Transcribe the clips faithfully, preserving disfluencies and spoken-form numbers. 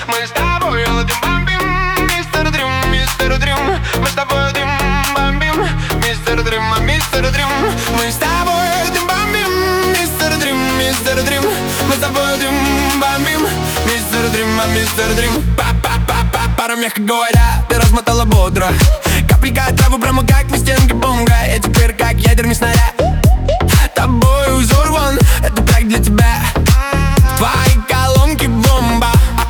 Мы с тобой дым бомбим, мистер Дрим, мистер Дрим. Мы с тобой дым бомбим, мистер Дрим, мистер Дрим. Мы с тобой дым бомбим, мистер Дрим, мистер Дрим. Мы с тобой дым бомбим, мистер Дрим, мистер Дрим. Па-па-па-па, пара, мягко говоря, ты размотала бодро. Капелька травы прямо как на стенке бомга. Я теперь как ядерный снаряд. Тобой взорван, это трек для тебя. Твои колонки бомба.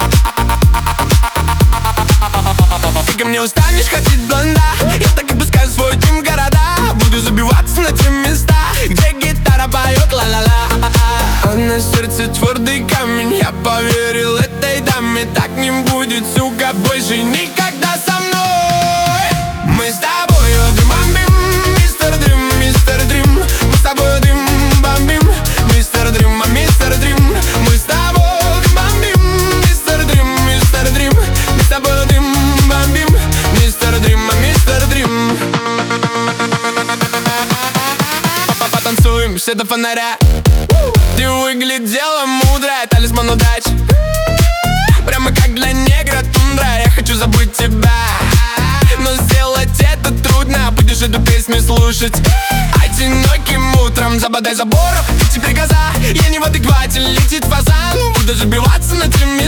Ты ко мне устанешь ходить блонда. Я так и пускаю свой дым в города. Буду забиваться на те места, где гитара поет ла-ла-ла. А на сердце твердый камень. Я поверил этой даме. Так не будет, сука, больше никогда со мной. Мы с тобой дым бомбим, мистер Дрим, мистер Дрим. Мы с тобой дым бомбим, мистер Дрим, мистер Дрим. Мы с тобой дым бомбим, мистер Дрим, мистер Дрим. Мы с тобой дым бомбим, мистер Дрим, мистер Дрим. Потанцуем все до фонаря. Ты выглядела мудрая, талисман удачи. Прямо как для негра тундра. Я хочу забыть тебя, но сделать это трудно. Будешь эту песню слушать одиноким утром. Забодай забором, эти гроза. Я не в адеквате, летит фазан. Буду забиваться на тебе.